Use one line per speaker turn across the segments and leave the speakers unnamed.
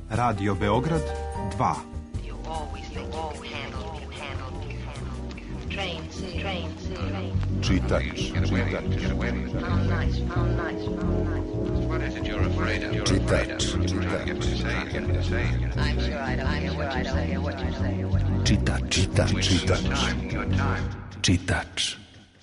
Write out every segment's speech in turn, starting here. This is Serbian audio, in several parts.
Radio Beograd 2. Čitač. Čitač.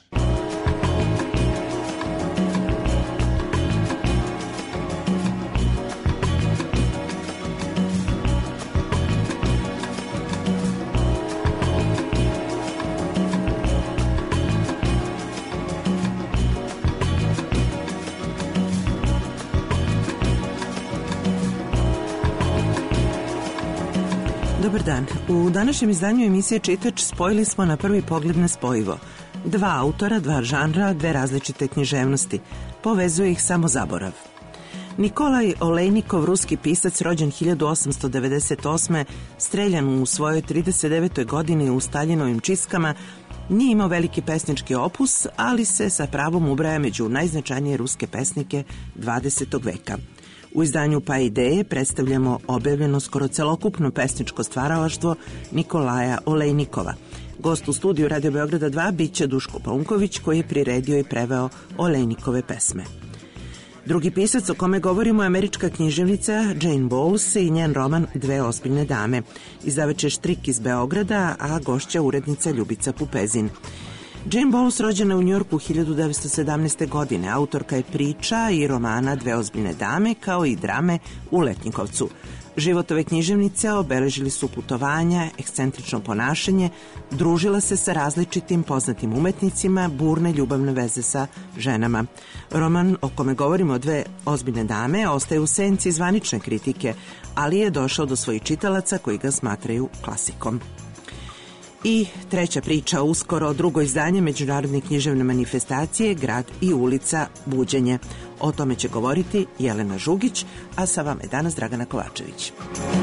Dobar dan. U današnjem izdanju emisije Čitač spojili smo na prvi pogled nespojivo. Dva autora, dva žanra, dve različite književnosti. Povezuje ih samo zaborav. Nikolaj Olejnikov, ruski pisac rođen 1898. streljan u svojoj 39. godini u Staljinovim čistkama, nije imao veliki pesnički opus, ali se sa pravom ubraja među najznačajnije ruske pesnike 20. veka. U izdanju Pa ideje predstavljamo objavljeno skoro celokupno pesničko stvaralaštvo Nikolaja Olejnikova. Gost u studiju Radio Beograda 2 bit će Duško Paunković, koji je priredio i preveo Olejnikove pesme. Drugi pisac o kome govorimo je američka književnica Jane Bowles i njen roman Dve ozbiljne dame. Izdavač je Štrik iz Beograda, a gošća urednica Ljubica Pupezin. Jane Bowles rođena u Njujorku 1917. godine, autorka je priča i romana Dve ozbiljne dame, kao i drame U Letnjikovcu. Život ove književnice obeležili su putovanja, ekscentrično ponašanje, družila se sa različitim poznatim umetnicima, burne ljubavne veze sa ženama. Roman o kome govorimo, Dve ozbiljne dame, ostaje u senci zvanične kritike, ali je došao do svojih čitalaca koji ga smatraju klasikom. I treća priča, uskoro drugo izdanje međunarodne književne manifestacije Grad i ulica Buđenje. O tome će govoriti Jelena Žugić, a sa vama je danas Dragana Kovačević.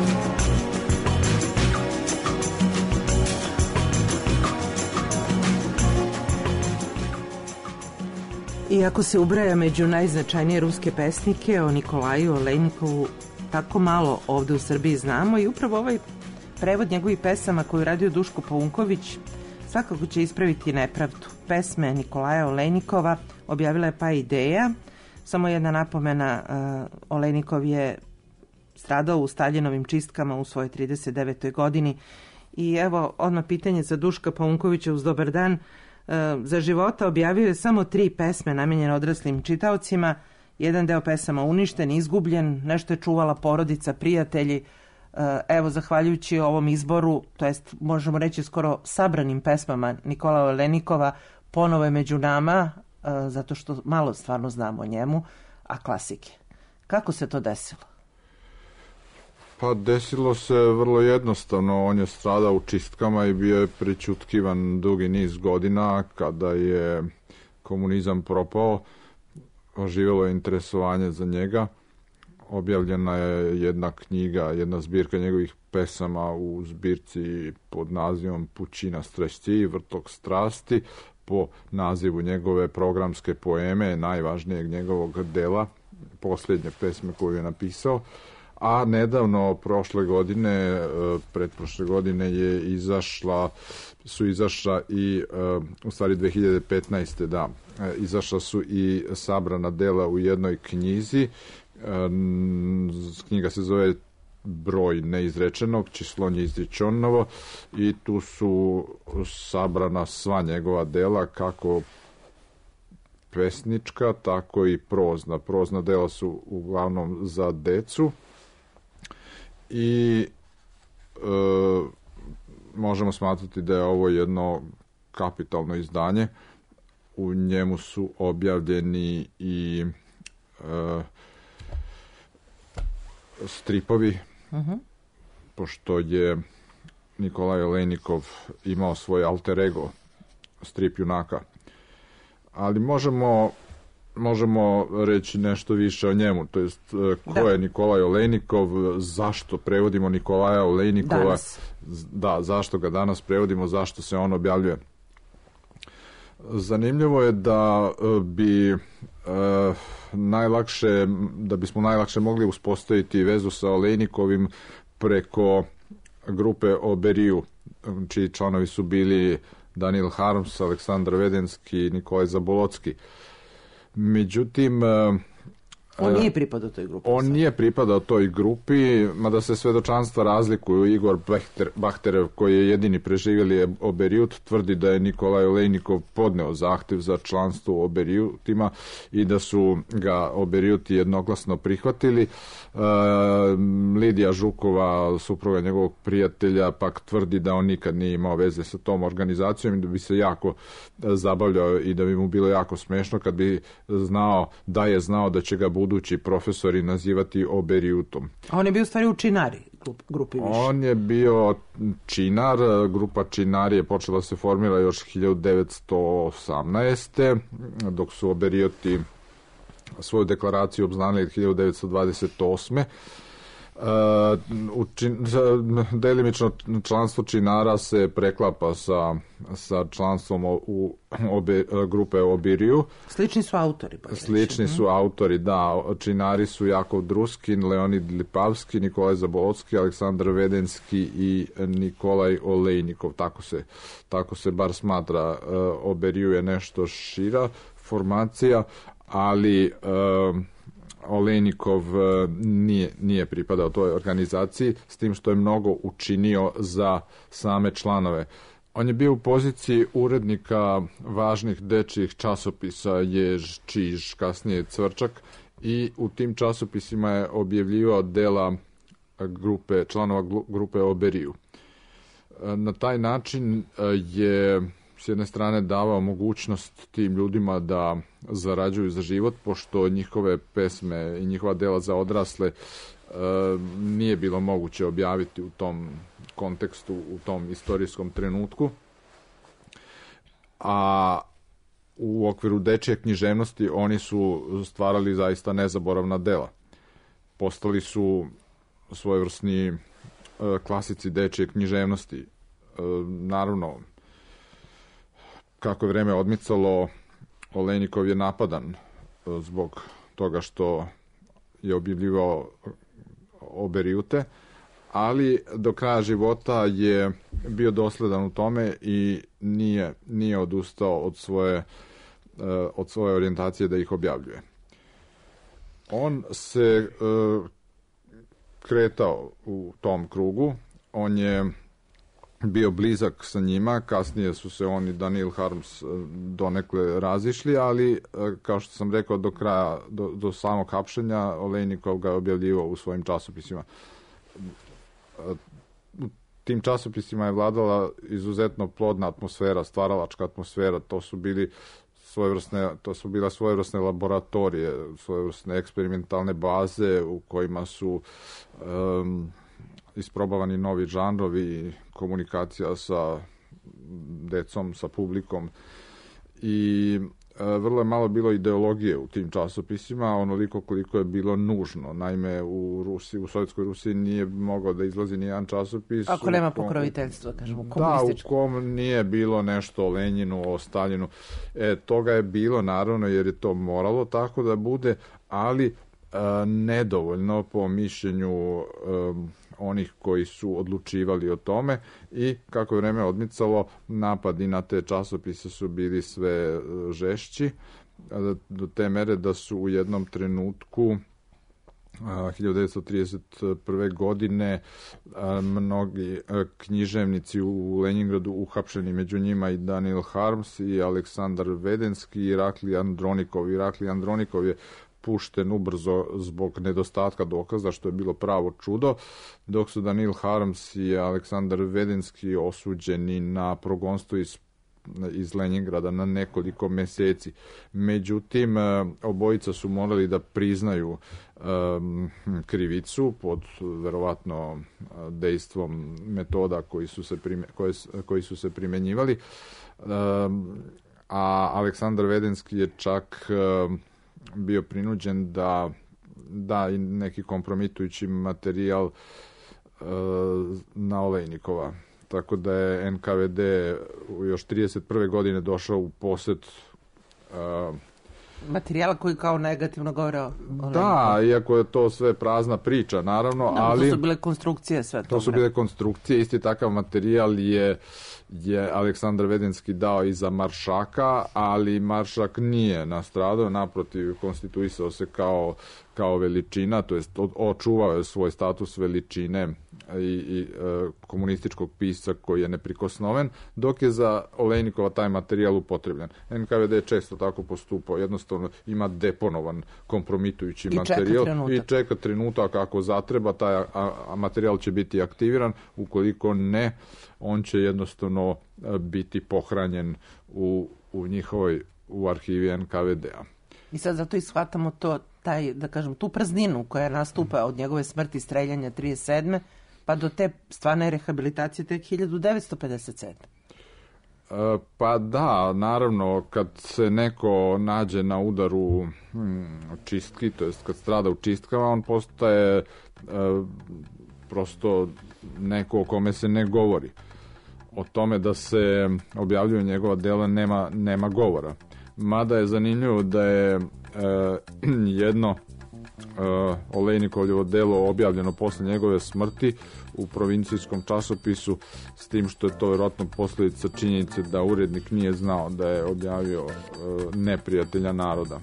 Iako se ubraja među najznačajnije ruske pesnike, o Nikolaju Olejnikovu tako malo ovde u Srbiji znamo i upravo ovaj prevod njegovih pesama koju radio Duško Paunković svakako će ispraviti nepravdu. Pesme Nikolaja Olejnikova objavila je Pa ideja. Samo jedna napomena, Olejnikov je stradao u Staljinovim čistkama u svojoj 39. godini. I evo, odmah pitanje za Duška Paunkovića uz dobar dan. Za života objavio je samo 3 pesme namijenjene odraslim čitaocima. Jedan deo pesama uništen, izgubljen, nešto je čuvala porodica, prijatelji. Evo, zahvaljujući ovom izboru, to jest možemo reći skoro sabranim pesmama Nikolaja Olejnikova, ponovo je među nama, zato što malo stvarno znamo o njemu, a klasike. Kako se to desilo?
Pa desilo se vrlo jednostavno. On je stradao u čistkama i bio je prećutkivan dugi niz godina. Kada je komunizam propao, oživjelo je interesovanje za njega. Objavljena je jedna knjiga, jedna zbirka njegovih pesama u zbirci pod nazivom Pučina strasti i Vrtok strasti, po nazivu njegove programske poeme, najvažnijeg njegovog dela, posljednje pesme koju je napisao. A nedavno, prošle godine, pretprošle godine je izašla i, u stvari 2015. da, izašla su i sabrana dela u jednoj knjizi. Knjiga se zove Broj neizrečenog, číslo neizrečenovo, i tu su sabrana sva njegova dela, kako pesnička, tako i prozna. Prozna dela su uglavnom za decu i možemo smatrati da je ovo jedno kapitalno izdanje. U njemu su objavljeni i stripovi, pošto je Nikolaj Olejnikov imao svoj alter ego, strip junaka. Ali možemo reći nešto više o njemu, to jest ko je Nikolaj Olejnikov, zašto prevodimo Nikolaja Olejnikova danas. Da, zašto ga danas prevodimo, zašto se on objavljuje. Zanimljivo je da bi da bismo najlakše mogli uspostaviti vezu sa Olejnikovim preko grupe Oberiju, čiji članovi su bili Daniel Harms, Aleksandar Vedenski i Nikolaj Zabolocki. Međutim,
on nije pripadao toj grupi.
On nije pripadao toj grupi, mada se svedočanstva razlikuju. Igor Bahterev, koji je jedini preživjeli Oberijut, tvrdi da je Nikolaj Olejnikov podneo zahtev za članstvo u Oberijutima i da su ga Oberijuti jednoglasno prihvatili. Lidija Žukova, supruga njegovog prijatelja, pak tvrdi da on nikad nije imao veze sa tom organizacijom i da bi se jako zabavljao i da bi mu bilo jako smešno kad bi znao da će ga budući profesori nazivati Oberijutom.
A on je bio u stvari u Činari grupi više.
On je bio Činar, grupa Činari je počela se formira još 1918. dok su Oberijuti svoju deklaraciju obznanili 1928. Delimično članstvo Činara se preklapa sa članstvom u grupe Obiriju.
Slični su autori.
Slični su autori, da. Činari su Jakov Druskin, Leonid Lipavski, Nikolaj Zabolocki, Aleksandar Vedenski i Nikolaj Olejnikov. Tako se bar smatra. Oberiju je nešto šira formacija, ali Olejnikov nije pripadao toj organizaciji, s tim što je mnogo učinio za same članove. On je bio u poziciji urednika važnih dečjih časopisa Jež, Čiž, kasnije Cvrčak, i u tim časopisima je objavljivao dela članova grupe Oberiju. Na taj način je s jedne strane davao mogućnost tim ljudima da zarađuju za život, pošto njihove pesme i njihova dela za odrasle nije bilo moguće objaviti u tom kontekstu, u tom istorijskom trenutku. A u okviru dečje književnosti oni su stvarali zaista nezaboravna dela. Postali su svojevrsni klasici dečje književnosti. Naravno, kako je vreme odmicalo, Olejnikov je napadan zbog toga što je objavljivao Oberijute, ali do kraja života je bio dosledan u tome i nije odustao od svoje orijentacije da ih objavljuje. On se kretao u tom krugu, on je bio blizak sa njima, kasnije su se on i Daniel Harms donekle razišli, ali kao što sam rekao, do kraja, do samog hapšenja, Olejnikov ga je objavljivao u svojim časopisima. U tim časopisima je vladala izuzetno plodna atmosfera, stvaralačka atmosfera, to su bile svojevrsne laboratorije, svojevrsne eksperimentalne baze u kojima su isprobavani novi žanrovi, komunikacija sa decom, sa publikom, i vrlo je malo bilo ideologije u tim časopisima, onoliko koliko je bilo nužno. Naime, u Sovjetskoj Rusiji nije mogao da izlazi nijedan časopis.
Ako nema pokroviteljstva, kažemo, komunističko.
Da, u kom nije bilo nešto o Lenjinu, o Staljinu. Toga je bilo, naravno, jer je to moralo tako da bude, ali nedovoljno po mišljenju onih koji su odlučivali o tome, i kako je vreme odmicalo, napadi na te časopise su bili sve žešći, do te mere da su u jednom trenutku 1931. godine mnogi književnici u Leningradu uhapšeni, među njima i Daniel Harms i Aleksandar Vedenski i Irakli Andronikov. Irakli Andronikov je pušten ubrzo zbog nedostatka dokaza, što je bilo pravo čudo, dok su Daniel Harms i Aleksandar Vedenski osuđeni na progonstvo iz Leningrada na nekoliko meseci. Međutim, obojica su morali da priznaju krivicu pod verovatno dejstvom metoda koji su se primenjivali, a Aleksandar Vedenski je čak bio prinuđen da i neki kompromitujući materijal na Olejnikova. Tako da je NKVD još 1931. godine došao u posed
materijala koji kao negativno govore o
Da, iako je to sve prazna priča, naravno,
da,
ali...
To su bile konstrukcije sve to.
To su bile konstrukcije, isti takav materijal je Aleksandar Vedenski dao i za Maršaka, ali Maršak nije nastradao, naprotiv, konstituisao se kao veličina, to jest očuvao je svoj status veličine i komunističkog pisca koji je neprikosnoven, dok je za Olejnikova taj materijal upotrebljen. NKVD je često tako postupao, jednostavno ima deponovan kompromitujući materijal i čeka trenutak ako zatreba, taj materijal će biti aktiviran, ukoliko ne, on će jednostavno biti pohranjen u arhivi NKVD-a.
I sad zato i shvatamo da kažem, tu prazninu koja nastupa od njegove smrti, streljanja 37. pa do te stvarne rehabilitacije tek 1957.
Pa da, naravno, kad se neko nađe na udaru čistki, to jest kad strada u čistkama, on postaje prosto neko o kome se ne govori. O tome da se objavljuju njegova dela nema govora. Mada je zanimljivo da je jedno Olejnikovljevo delo objavljeno posle njegove smrti u provincijskom časopisu, s tim što je to vjerojatno posljedica činjenice da urednik nije znao da je objavio neprijatelja naroda.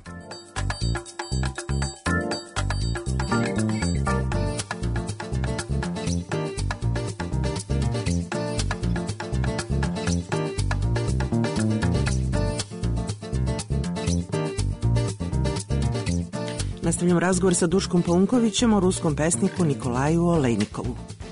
Nastavljamo razgovor sa Duškom Paunkovićem o ruskom pesniku Nikolaju Olejnikovu.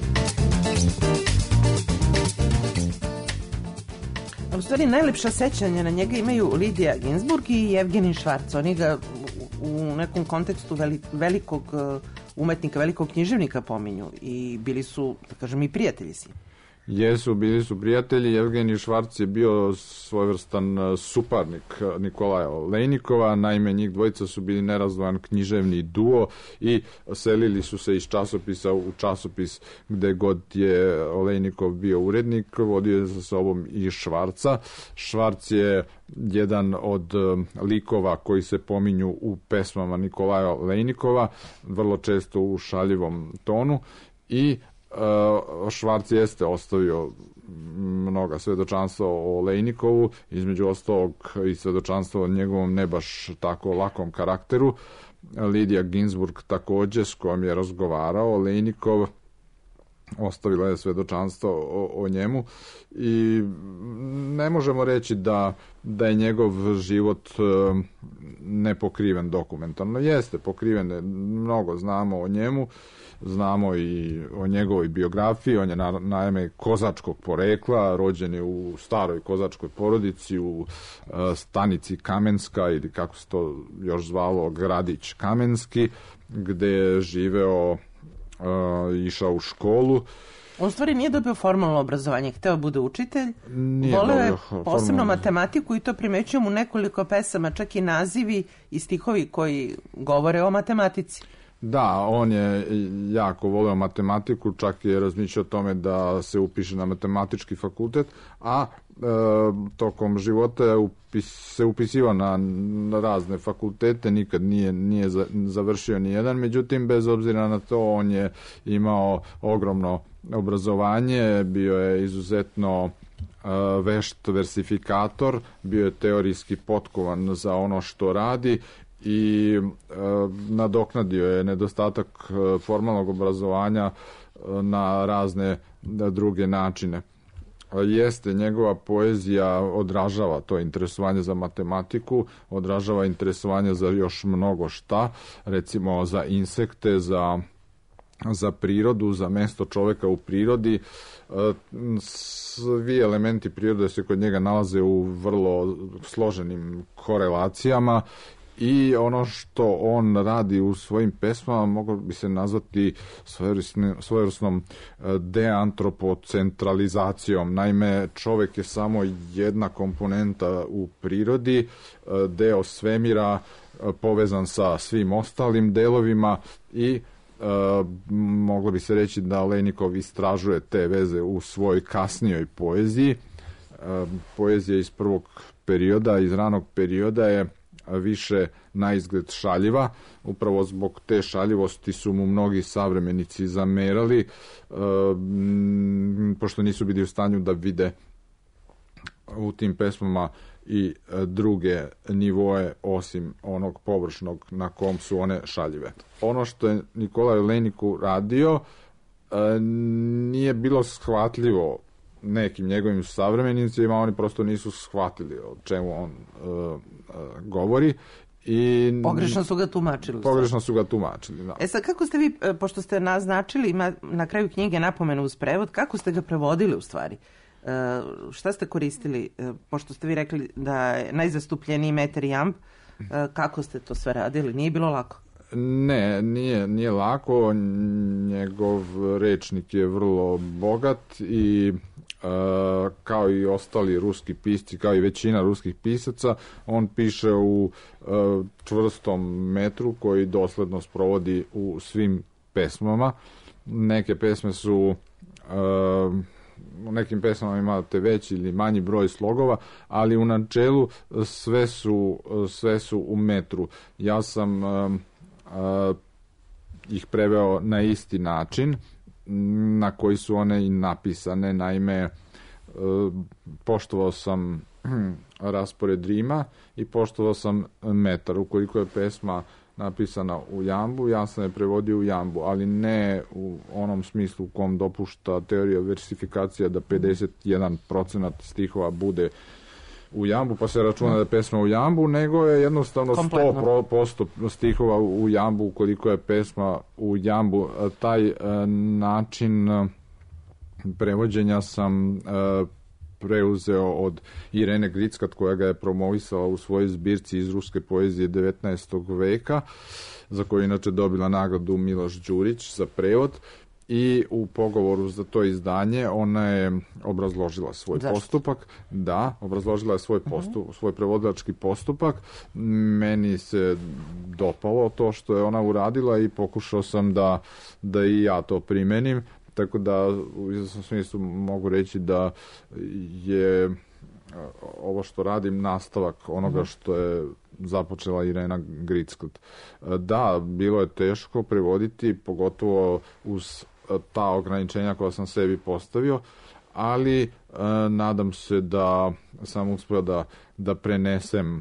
U stvari, najlepša sećanja na njega imaju Lidija Ginsburg i Jevgenij Švarc. Oni ga u nekom kontekstu velikog umetnika, velikog književnika pominju i bili su, da kažem, i prijatelji si.
Bili su prijatelji. Jevgenij Švarc je bio svojevrstan suparnik Nikolaja Olejnikova, naime njih dvojica su bili nerazdvojan književni duo i selili su se iz časopisa u časopis gde god je Olejnikov bio urednik, vodio je sa sobom i Švarca. Švarc je jedan od likova koji se pominju u pesmama Nikolaja Olejnikova, vrlo često u šaljivom tonu, i Švarc jeste ostavio mnoga svedočanstva o Olejnikovu, između ostalog i svedočanstva o njegovom ne baš tako lakom karakteru. Lidija Ginsburg takođe, s kojom je razgovarao Olejnikov, ostavila je svedočanstvo o njemu i ne možemo reći da je njegov život nepokriven dokumentarno. Jeste pokriven, mnogo znamo o njemu, znamo i o njegovoj biografiji. On je naime kozačkog porekla, rođen je u staroj kozačkoj porodici u stanici Kamenska, ili kako se to još zvalo, gradić Kamenski, gde je živeo, išao u školu.
On stvari nije dobio formalno obrazovanje, hteo bude učitelj, voleo je posebno matematiku i to primećujem u nekoliko pesama, čak i nazivi i stihovi koji govore o matematici.
Da, on je jako voleo matematiku, čak je razmišljao o tome da se upiše na matematički fakultet, a tokom života se upisivao na razne fakultete, nikad nije završio nijedan, međutim, bez obzira na to, on je imao ogromno obrazovanje, bio je izuzetno vešt versifikator, bio je teorijski potkovan za ono što radi i nadoknadio je nedostatak formalnog obrazovanja na razne druge načine. Jeste, njegova poezija odražava to interesovanje za matematiku, odražava interesovanje za još mnogo šta, recimo za insekte, za prirodu, za mesto čoveka u prirodi. Svi elementi prirode se kod njega nalaze u vrlo složenim korelacijama i ono što on radi u svojim pesmama moglo bi se nazvati svojevrsnom deantropocentralizacijom. Naime, čovek je samo jedna komponenta u prirodi, deo svemira povezan sa svim ostalim delovima i moglo bi se reći da Olejnikov istražuje te veze u svojoj kasnijoj poeziji. Poezija iz prvog perioda, iz ranog perioda je više na izgled šaljiva. Upravo zbog te šaljivosti su mu mnogi savremenici zamerali, pošto nisu bili u stanju da vide u tim pesmama i druge nivoe osim onog površnog na kom su one šaljive. Ono što je Nikolaj Olejnik uradio nije bilo shvatljivo nekim njegovim savremenicima, oni prosto nisu shvatili o čemu on govori. I
pogrešno su ga tumačili.
Pogrešno su ga tumačili, da.
Sad, kako ste vi, pošto ste naznačili, ima na kraju knjige napomenu uz prevod, kako ste ga prevodili u stvari? Šta ste koristili, pošto ste vi rekli da je najzastupljeniji metar i jamb, kako ste to sve radili? Nije bilo lako?
Ne, nije lako. Njegov rečnik je vrlo bogat i kao i ostali ruski pisci, kao i većina ruskih pisaca, on piše u čvrstom metru koji dosledno sprovodi u svim pesmama. Neke pesme su u nekim pesmama imate veći ili manji broj slogova, ali u načelu sve su u metru. Ja sam ih preveo na isti način na koji su one i napisane. Naime, poštovao sam raspored rima i poštovao sam metar. Ukoliko je pesma napisana u jambu, ja sam je prevodio u jambu, ali ne u onom smislu u kom dopušta teorija versifikacija da 51% stihova bude u jambu, pa se računa da je pesma u jambu, nego je jednostavno 100% stihova u jambu ukoliko je pesma u jambu. Taj način prevođenja sam preuzeo od Irene Grickat, koja ga je promovisala u svojoj zbirci iz ruske poezije 19. veka, za koju inače dobila nagradu Miloš Đurić za prevod. I u pogovoru za to izdanje ona je obrazložila svoj postupak. Da, obrazložila je svoj prevodilački postupak. Meni se dopalo to što je ona uradila i pokušao sam da i ja to primenim. Tako da u izvesnom smislu mogu reći da je ovo što radim nastavak onoga što je započela Irena Grickat. Da, bilo je teško prevoditi, pogotovo uz ta ograničenja koja sam sebi postavio, ali nadam se da sam uspio da prenesem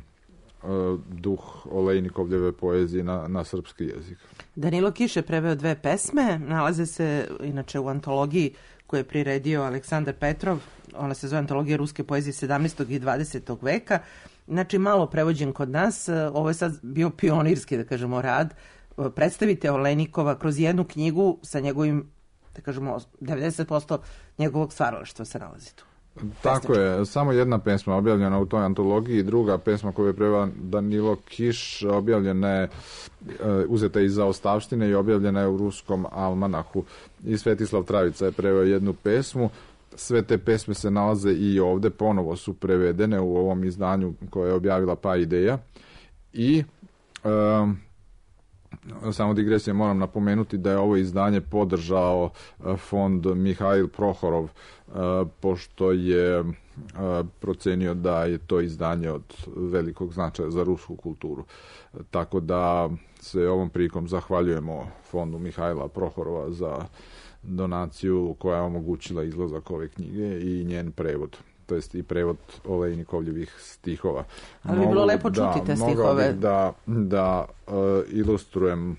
duh Olejnikovljeve poezije na srpski jezik.
Danilo Kiš je preveo 2 pesme, nalaze se inače u antologiji koju je priredio Aleksandar Petrov, ona se zove Antologija ruske poezije 17. i 20. veka, znači malo prevođen kod nas, ovo je sad bio pionirski, da kažemo, rad. Predstavite Olejnikova kroz jednu knjigu sa njegovim, da kažemo, 90% njegovog stvaralaštva se nalazi tu.
Tako je, samo jedna pesma objavljena u toj antologiji, druga pesma koju je preveo Danilo Kiš objavljena je, uzeta iz zaostavštine i objavljena je u ruskom almanahu. I Svetislav Travica je preveo jednu pesmu. Sve te pesme se nalaze i ovde, ponovo su prevedene u ovom izdanju koje je objavila Pa Ideja. I samo digresije, moram napomenuti da je ovo izdanje podržao fond Mihail Prohorov, pošto je procenio da je to izdanje od velikog značaja za rusku kulturu. Tako da se ovom prilikom zahvaljujemo fondu Mihajla Prohorova za donaciju koja je omogućila izlazak ove knjige i njen prevod. To jest i prevod Olejnikovljevih stihova.
Ali bi bilo lepo čuti te stihove.
Mogao bih da ilustrujem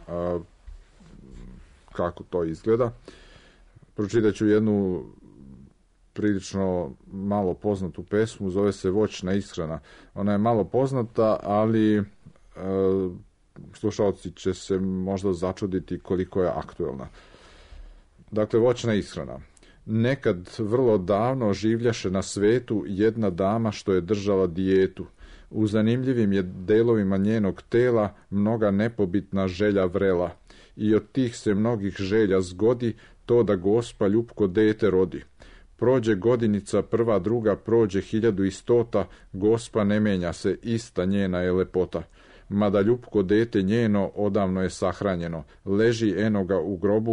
kako to izgleda. Pročitat ću jednu prilično malo poznatu pesmu, zove se Voćna ishrana. Ona je malo poznata, ali slušalci će se možda začuditi koliko je aktuelna. Dakle, Voćna ishrana. Nekad vrlo davno življaše na svetu jedna dama što je držala dijetu. U zanimljivim je delovima njenog tela mnoga nepobitna želja vrela. I od tih se mnogih želja zgodi to da Gospa ljupko dete rodi. Prođe godinica prva, druga, prođe 1100, Gospa ne menja se, ista njena je lepota. Mada ljupko dete njeno odavno je sahranjeno, leži eno ga u grobu,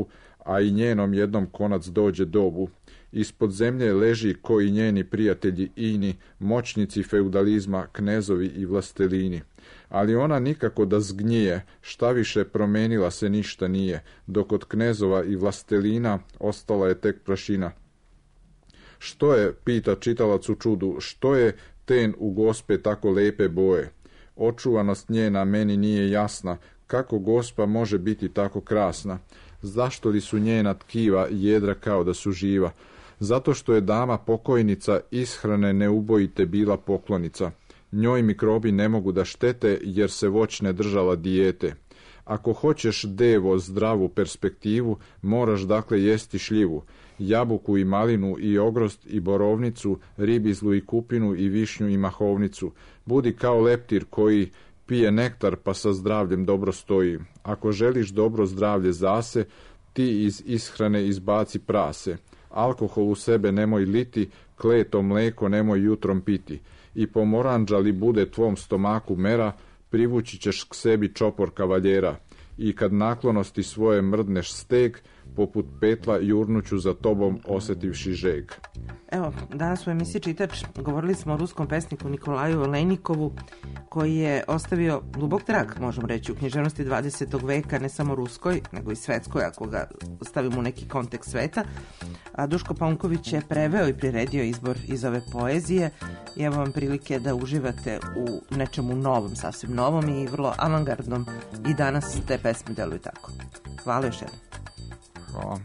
a i njenom jednom konac dođe dobu. Ispod zemlje leži koji njeni prijatelji ini, moćnici feudalizma, knezovi i vlastelini. Ali ona nikako da zgnije, šta više promenila se ništa nije, dok od knezova i vlastelina ostala je tek prašina. Što je, pita čitalac u čudu, što je ten u gospe tako lepe boje? Očuvanost njena meni nije jasna, kako gospa može biti tako krasna? Zašto li su njena tkiva jedra kao da su živa? Zato što je dama pokojnica ishrane neubojite bila poklonica. Njoj mikrobi ne mogu da štete jer se voćne držala dijete. Ako hoćeš devo zdravu perspektivu, moraš dakle jesti šljivu, jabuku i malinu i ogrozd i borovnicu, ribizlu i kupinu i višnju i mahovnicu. Budi kao leptir koji pije nektar pa sa zdravljem dobro stoji. Ako želiš dobro zdravlje zase, ti iz ishrane izbaci prase. Alkohol u sebe nemoj liti, kleto mleko nemoj jutrom piti. I pomoranđa li bude tvom stomaku mera, privući ćeš k sebi čopor kavaljera. I kad naklonosti svoje mrdneš steg, poput petla jurnuću za tobom osjetivši žeg.
Evo, danas u emisiji Čitač govorili smo o ruskom pesniku Nikolaju Olejnikovu, koji je ostavio dubok trag, možemo reći, u književnosti 20. veka, ne samo ruskoj, nego i svetskoj, ako ga stavimo u neki kontekst sveta. A Duško Paunković je preveo i priredio izbor iz ove poezije i evo vam prilike da uživate u nečemu novom, sasvim novom i vrlo avangardnom, i danas te pesme deluju tako. Hvala još jednom.
Hvala.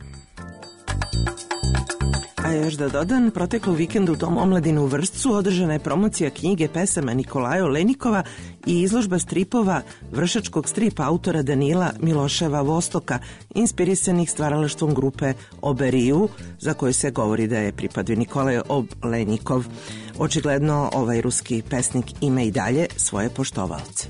A još da dodam, proteklu vikendu u Domu omladine u Vršcu održana je promocija knjige pesama Nikolaja Olejnikova i izložba stripova vršačkog strip autora Danila Miloševa Vostoka, inspirisanih stvaralaštvom grupe Oberiju, za koju se govori da je pripadao Nikolaj Olejnikov. Očigledno ovaj ruski pesnik ima i dalje svoje poštovalce.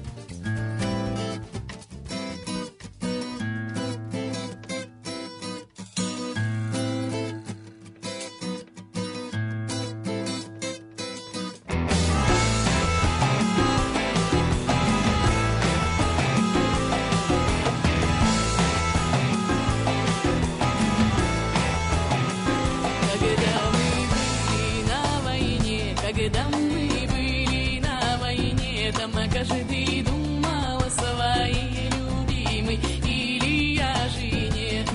Когда мы были на войне, там каждый думал о своей любимой или о жене.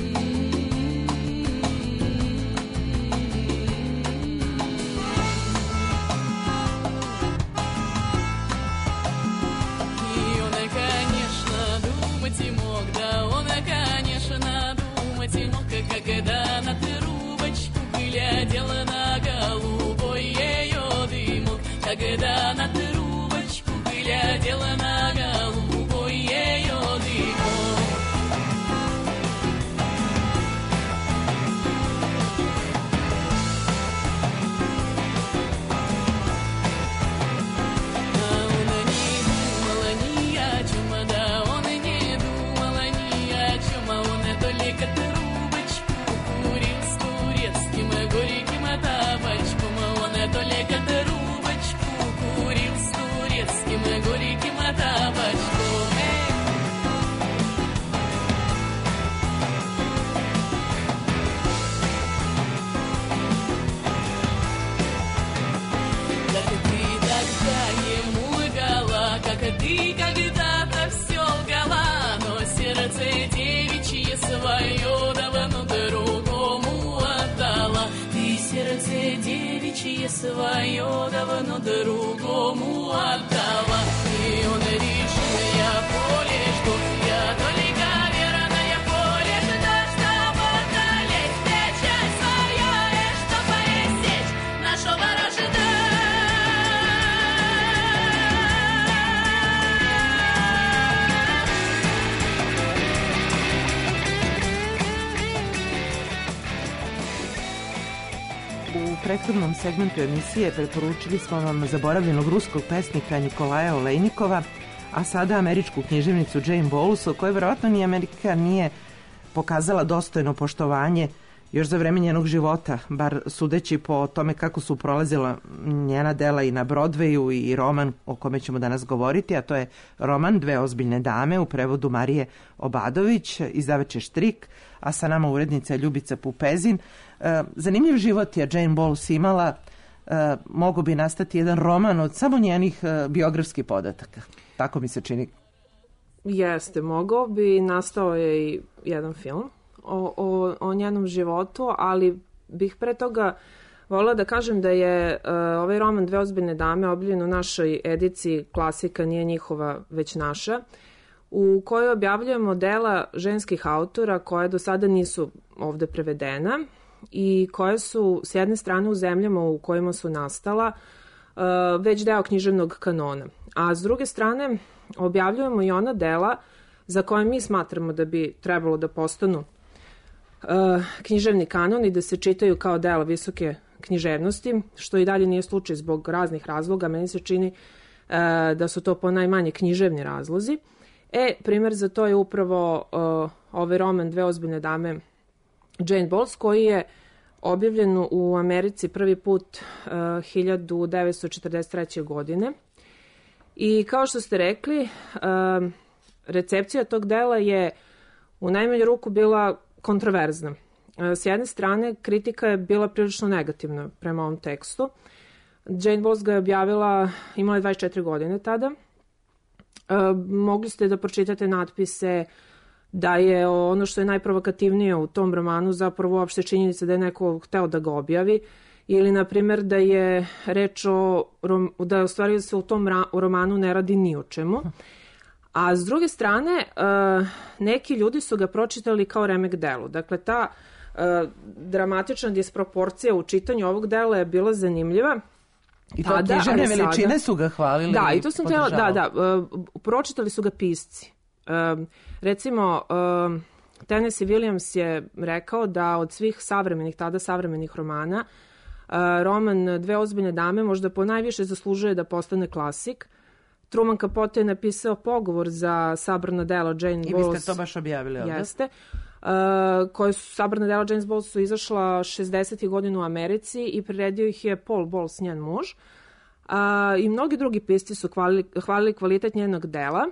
И он, конечно, думать и мог, да он, конечно, думать и мог, когда на трубочку глядела на голубой ее дымок, когда на трубочку глядела на голубой ее дымок. А он не думал ни о чем, да он не думал ни о чем, а он только трубочку курил с турецким горьким табачком, а он только трубочку курил с турецким горьким табачком. Как ты тогда ему лгала, как ты когда-то все лгала, но сердце девичье свое давно другому отдала. Ты сердце девичье свое давно другому отдала. И он решил, я поле жду, я только верная поле жду, чтобы одолеть часть свою, и чтобы сечь нашего вражда.
U prethodnom segmentu emisije preporučili smo vam zaboravljenog ruskog pesnika Nikolaja Olejnikova, a sada američku književnicu Jane Bowles, o kojoj verovatno ni Amerika nije pokazala dostojno poštovanje još za vreme njenog života, bar sudeći po tome kako su prolazila njena dela i na Broadwayu i roman o kome ćemo danas govoriti, a to je roman Dve ozbiljne dame u prevodu Marije Obadović, izdavač je Štrik, a sa nama urednica Ljubica Pupezin. Zanimljiv život je Jane Bowles imala, mogo bi nastati jedan roman od samo njenih biografskih podataka. Tako mi se čini.
Jeste, mogao bi, nastao je i jedan film o njenom životu, ali bih pre toga voljela da kažem da je ovaj roman Dve ozbiljne dame objavljen u našoj ediciji Klasika nije njihova, već naša, u kojoj objavljujemo dela ženskih autora koje do sada nisu ovde prevedena i koje su s jedne strane u zemljama u kojima su nastala već deo književnog kanona. A s druge strane objavljujemo i ona dela za koje mi smatramo da bi trebalo da postanu književni kanon i da se čitaju kao dela visoke književnosti, što i dalje nije slučaj zbog raznih razloga. Meni se čini da su to ponajmanje književni razlozi. Primer za to je upravo ovaj roman Dve ozbiljne dame Jane Bowles, koji je objavljen u Americi prvi put 1943. godine. I kao što ste rekli, recepcija tog dela je u najmanju ruku bila kontroverzna. S jedne strane, kritika je bila prilično negativna prema ovom tekstu. Jane Bowles ga je objavila, imala je 24 godine tada. Mogli ste da pročitate natpise da je ono što je najprovokativnije u tom romanu zapravo uopšte činjenica da je neko hteo da ga objavi, ili, na primjer, da je reč da je u stvari se u tom romanu ne radi ni o čemu. A s druge strane, neki ljudi su ga pročitali kao remek delu. Dakle, ta dramatična disproporcija u čitanju ovog dela je bila zanimljiva.
I to književne veličine su ga hvalili.
Da, i to sam htjela, pročitali su ga pisci. Recimo, Tennessee Williams je rekao da od svih tada savremenih romana, roman Dve ozbiljne dame možda po najviše zaslužuje da postane klasik. Truman Capote je napisao pogovor za sabrana dela Jane Bowles.
I vi ste to baš objavili ovdje?
Jeste. Koje su sabrana dela Jane Bowles su izašla 60. godina u Americi i priredio ih je Paul Bowles, njen muž. I mnogi drugi pisci su hvalili kvalitet njenog dela.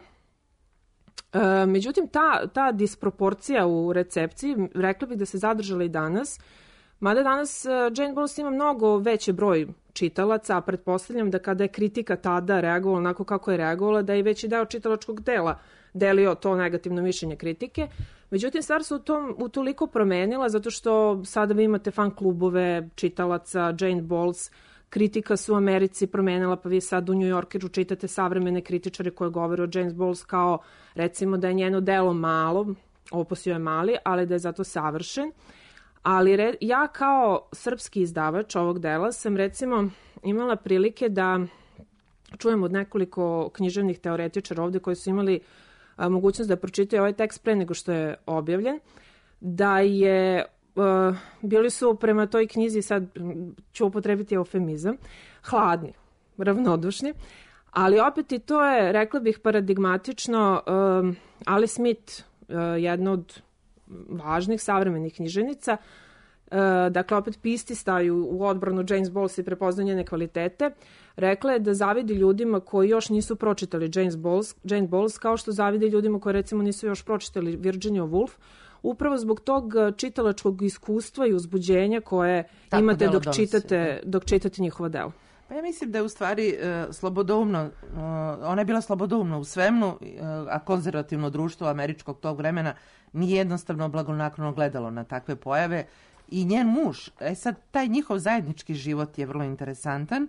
Međutim, ta disproporcija u recepciji, rekla bih da se zadržala i danas, mada danas Jane Bowles ima mnogo veći broj čitalaca, a pretpostavljam da kada je kritika tada reagovala onako kako je reagovala, da je veći deo čitalačkog dela delio to negativno mišljenje kritike. Međutim, stvar se utoliko promenila zato što sada vi imate fan klubove čitalaca Jane Bowles, kritika se u Americi promenila, pa vi sad u New Yorkeru čitate savremene kritičare koje govore o Jane Bowles kao, recimo, da je njeno delo malo, opus joj je mali, ali da je zato savršen. Ali ja kao srpski izdavač ovog dela sam, recimo, imala prilike da čujem od nekoliko književnih teoretičara ovde koji su imali mogućnost da pročitaju ovaj tekst pre nego što je objavljen, da je bili su prema toj knjizi, sad ću upotrebiti eufemizam, hladni, ravnodušni, ali opet i to je, rekla bih, paradigmatično. Alice Smith, jedna od važnih savremenih književnica, dakle opet pisci staju u odbranu Jane Bowles i prepoznaju njene kvalitete, rekla je da zavidi ljudima koji još nisu pročitali Jane Bowles, kao što zavidi ljudima koji, recimo, nisu još pročitali Virginia Woolf, upravo zbog tog čitalačkog iskustva i uzbuđenja koje imate dok čitate njihova dela.
Pa ja mislim da je u stvari slobodoumno, ona je bila slobodoumna u svemu, a konzervativno društvo američkog tog vremena nije jednostavno blagonaklono gledalo na takve pojave. I njen muž, sad taj njihov zajednički život je vrlo interesantan.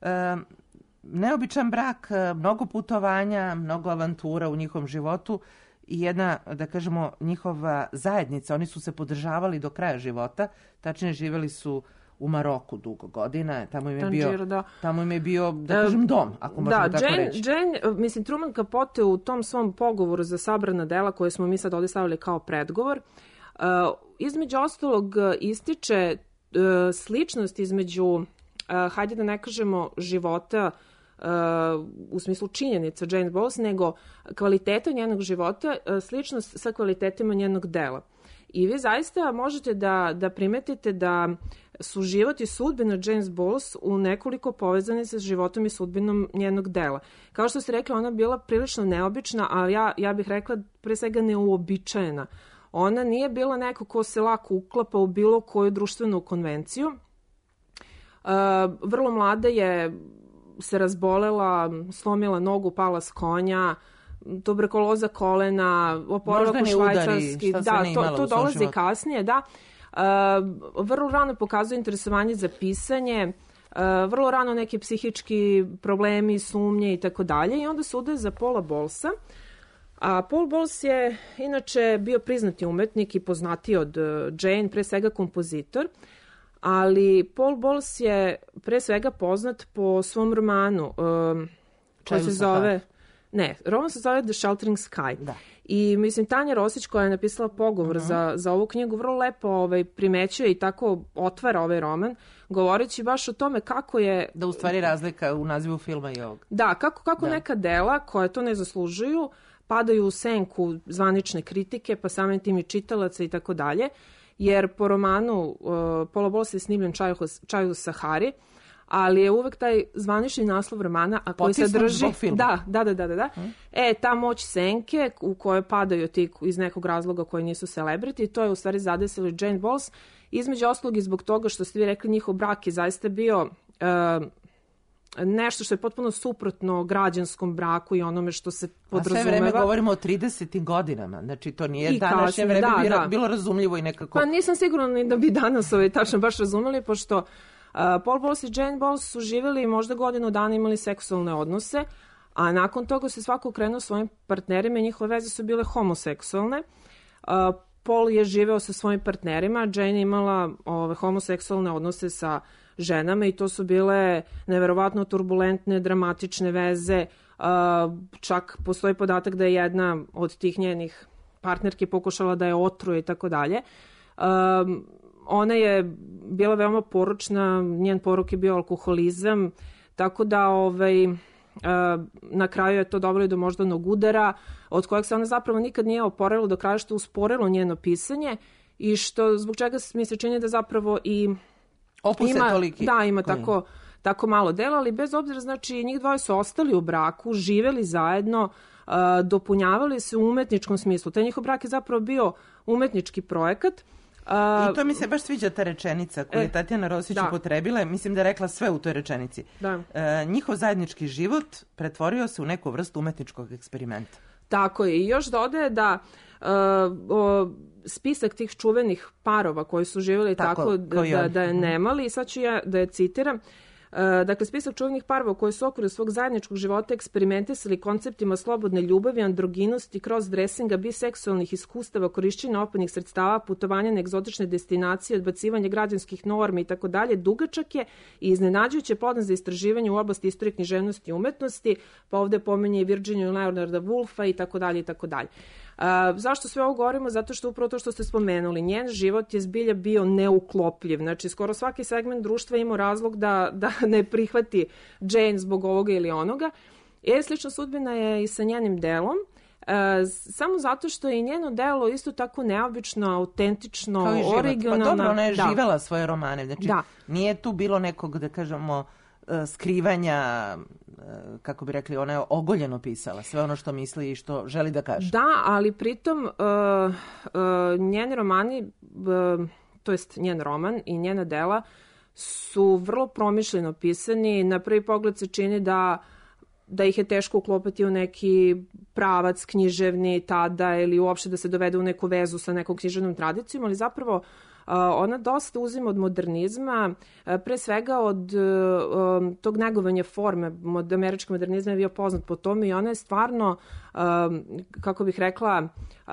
Neobičan brak, mnogo putovanja, mnogo avantura u njihovom životu i jedna, da kažemo, njihova zajednica. Oni su se podržavali do kraja života, tačnije živjeli su u Maroku dugo godina, tamo im je bio, da kažem, dom, ako možemo tako reći.
Mislim, Truman Capote u tom svom pogovoru za sabrana dela, koje smo mi sad ovdje stavili kao predgovor, između ostalog ističe sličnost između, hajde da ne kažemo života u smislu činjenica Jane Bowles, nego kvaliteta njenog života, sličnost sa kvalitetima njenog dela. I vi zaista možete da primetite da su život i sudbina Jane Bowles u nekoliko povezani sa životom i sudbinom njenog dela. Kao što ste rekli, ona je bila prilično neobična, ali ja bih rekla pre svega neuobičajena. Ona nije bila neko ko se lako uklapa u bilo koju društvenu konvenciju. Vrlo mlada je se razbolela, slomila nogu, pala s konja, tuberkuloza kolena, oporavak u švajcarski. Da, to dolazi kasnije, da. Vrlo rano pokazuje interesovanje za pisanje, vrlo rano neki psihički problemi, sumnje i tako dalje. I onda se udaje za Paula Bowlesa. A Paul Bowles je inače bio priznati umetnik i poznatiji od Jane, pre svega kompozitor. Ali Paul Bowles je pre svega poznat po svom romanu koji se zove... Ne, roman se zove The Sheltering Sky.
Da.
I mislim, Tanja Rosić koja je napisala pogovor za ovu knjigu vrlo lepo primećuje i tako otvara ovaj roman, govoreći baš o tome kako je...
Da u stvari razlika u nazivu filma i ovog.
Da, kako neka dela koja to ne zaslužuju padaju u senku zvanične kritike, pa samim tim i čitalaca i tako dalje. Jer po romanu Paula Bowlesa je snimljen Čaj u Sahari, ali je uvek taj zvanični naslov romana, a koji se drži... Da. Ta moć senke u kojoj padaju ti iz nekog razloga koji nisu celebrity, to je u stvari zadesilo Jane Bowles. Između ostalog i zbog toga što ste vi rekli, njihov brak je zaista bio nešto što je potpuno suprotno građanskom braku i onome što se podrazumeva.
A sve vreme govorimo o 30. godinama, znači to nije današnje vreme bilo razumljivo i nekako...
Pa nisam sigurna ni da bi danas tačno baš razumeli, pošto Paul Bowles i Jane Bowles su živjeli možda godinu dana, imali seksualne odnose, a nakon toga se svako okrenuo svojim partnerima i njihove veze su bile homoseksualne. Paul je živeo sa svojim partnerima, Jane je imala homoseksualne odnose sa ženama i to su bile neverovatno turbulentne, dramatične veze. Čak postoji podatak da je jedna od tih njenih partnerki pokušala da je otruje i tako dalje. Ona je bila veoma poročna, njen porok je bio alkoholizam, tako da na kraju je to dovelo do moždanog udara, od kojeg se ona zapravo nikad nije oporavila do kraja, što je usporilo njeno pisanje i zbog čega mi se čini da zapravo i ima tako malo dela, ali bez obzira, znači njih dvoje su ostali u braku, živeli zajedno, dopunjavali se u umetničkom smislu. Taj njihov brak je zapravo bio umetnički projekat.
I to mi se baš sviđa ta rečenica koju je Tatjana Rosić upotrebila. Mislim da je rekla sve u toj rečenici. Njihov zajednički život pretvorio se u neku vrstu umetničkog eksperimenta.
Tako je. I još dodaje da spisak tih čuvenih parova koji su živjeli tako da je nemali. I sad ću ja da je citiram. Dakle, spisak čuvenih parova koji su u okviru svog zajedničkog života eksperimentisali konceptima slobodne ljubavi, androginosti, cross-dressinga, biseksualnih iskustava, korišćenja opojnih sredstava, putovanja na egzotične destinacije, odbacivanje građanskih normi i tako dalje, dugačak je i iznenađujuće plodan za istraživanje u oblasti istorije književnosti i umetnosti, pa ovde pominje i Virginiju Leonarda Woolfa i tako dalje i tako dalje. Zašto sve ovo govorimo? Zato što upravo to što ste spomenuli, njen život je zbilja bio neuklopljiv. Znači, skoro svaki segment društva imao razlog da ne prihvati Jane zbog ovoga ili onoga. Slična sudbina je i sa njenim delom. Samo zato što je njeno delo isto tako neobično, autentično, originalno.
Pa dobro, ona je živela svoje romane. Znači, nije tu bilo nekog, da kažemo, skrivanja, kako bi rekli, ona je ogoljeno pisala sve ono što misli i što želi da kaže.
Da, ali pritom njeni romani, to jest njen roman i njena dela su vrlo promišljeno pisani. Na prvi pogled se čini da ih je teško uklopiti u neki pravac književni tada ili uopšte da se dovede u neku vezu sa nekom književnom tradicijom, ali zapravo ona dosta uzima od modernizma, pre svega od tog negovanja forme. Američki modernizam je bio poznat po tome i ona je stvarno, kako bih rekla,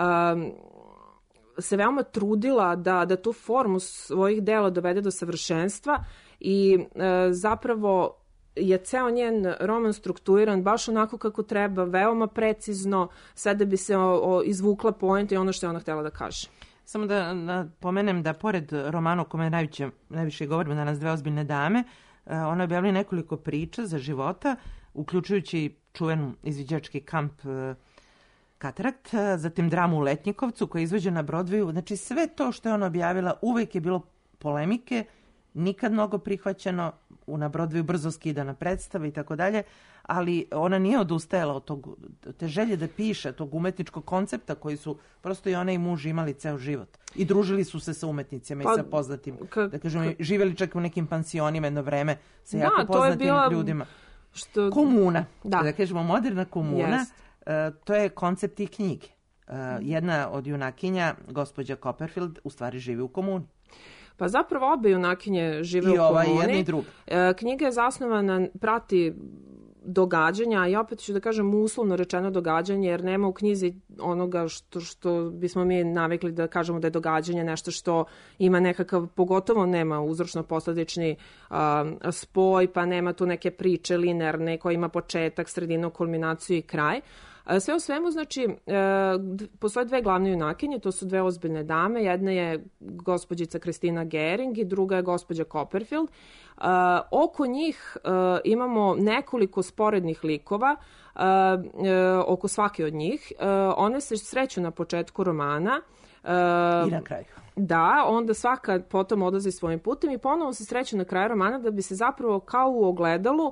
se veoma trudila da tu formu svojih dela dovede do savršenstva i zapravo je ceo njen roman strukturiran baš onako kako treba, veoma precizno, sve da bi se izvukla poenta i ono što je ona htjela da kaže.
Samo da pomenem da pored romana o kome najviše govorimo danas, Dve ozbiljne dame, ona je objavila nekoliko priča za života, uključujući čuvenu izviđački kamp Katarakt, zatim dramu u Letnjikovcu koja je izvođena na Broadwayu. Znači sve to što je ona objavila uvek je bilo polemike, nikad mnogo prihvaćeno, na Broadwayu brzo skidana predstava i tako dalje, ali ona nije odustajala od te želje da piše, tog umetničkog koncepta koji su prosto i ona i muž imali ceo život. I družili su se sa umetnicima i sa poznatim, da kažem, živjeli čak u nekim pansionima jedno vreme sa jako poznatim ljudima. Komuna, da kažemo moderna komuna, to je koncept i knjige. Jedna od junakinja, gospođa Copperfield, u stvari živi u komuni.
Pa zapravo obe junakinje žive u komuni.
Jedna i druga.
Knjiga je zasnovana, prati događanja, i opet ću da kažem uslovno rečeno događanje, jer nema u knjizi onoga što bismo mi navikli da kažemo da je događanje nešto što ima nekakav, pogotovo nema uzročno-posledični spoj, pa nema tu neke priče linearne koja ima početak, sredinu, kulminaciju i kraj. Sve u svemu, znači, postoje dve glavne junakinje, to su dve ozbiljne dame, jedna je gospođica Kristina Gering i druga je gospođa Copperfield. Oko njih imamo nekoliko sporednih likova, oko svake od njih. One se sreću na početku romana.
I na kraju.
Da, onda svaka potom odlazi svojim putem i ponovo se sreću na kraju romana da bi se zapravo kao u ogledalu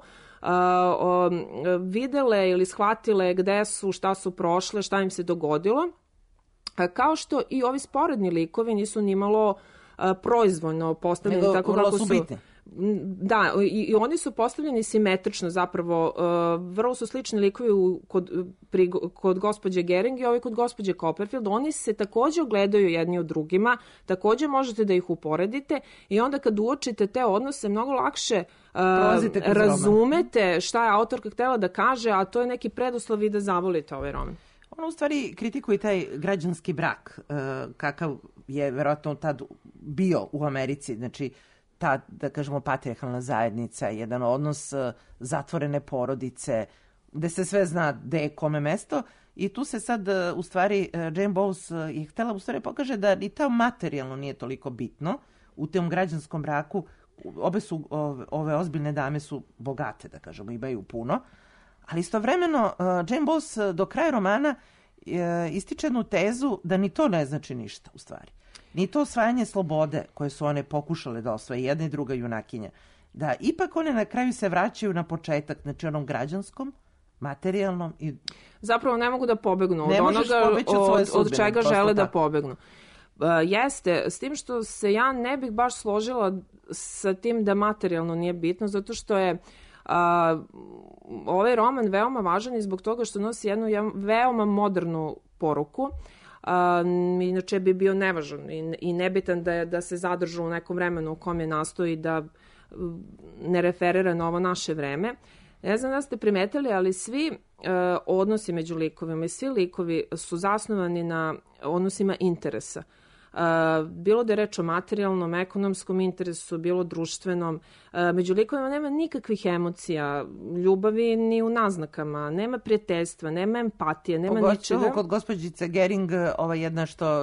videle ili shvatile gde su, šta su prošle, šta im se dogodilo. Kao što i ovi sporedni likovi nisu nimalo proizvoljno postavljeni tako kako su
bitni.
Da, i oni su postavljeni simetrično zapravo. Vrlo su slični likovi kod gospođe Gering i ovi kod gospođe Copperfield. Oni se takođe ogledaju jedni od drugima, takođe možete da ih uporedite i onda kad uočite te odnose mnogo lakše razumete šta je autorka htela da kaže, a to je neki preduslov i da zavolite ovaj roman.
Ona u stvari kritikuje taj građanski brak, kakav je verovatno tad bio u Americi, znači ta, da kažemo, patrijarhalna zajednica, jedan odnos zatvorene porodice, gde se sve zna gde je kome mesto, i tu se sad, u stvari, Jane Bowles je htela u stvari pokaže da i ta materijalno nije toliko bitno u tom građanskom braku. Ove ozbiljne dame su bogate, da kažemo, imaju puno, ali istovremeno Jane Bowles do kraja romana ističe jednu tezu da ni to ne znači ništa, u stvari. Ni to osvajanje slobode koje su one pokušale da osvoje, jedna i druga junakinja, da ipak one na kraju se vraćaju na početak, znači onom građanskom, materijalnom i...
Zapravo ne mogu da pobegnu od onoga od čega žele da pobegnu. Jeste, s tim što se ja ne bih baš složila sa tim da materijalno nije bitno, zato što je ovaj roman veoma važan i zbog toga što nosi jednu veoma modernu poruku. Inače bi bio nevažan i nebitan da se zadržu u nekom vremenu u kom je nastoji da ne referira na ovo naše vreme. Ne znam da ste primetili, ali svi odnosi među likovima i svi likovi su zasnovani na odnosima interesa. Bilo da je reč o materijalnom, ekonomskom interesu, bilo društvenom. Među likovima nema nikakvih emocija, ljubavi ni u naznakama, nema prijateljstva, nema empatije, nema ničega.
Pogotovo kod gospođice Gering, ova jedna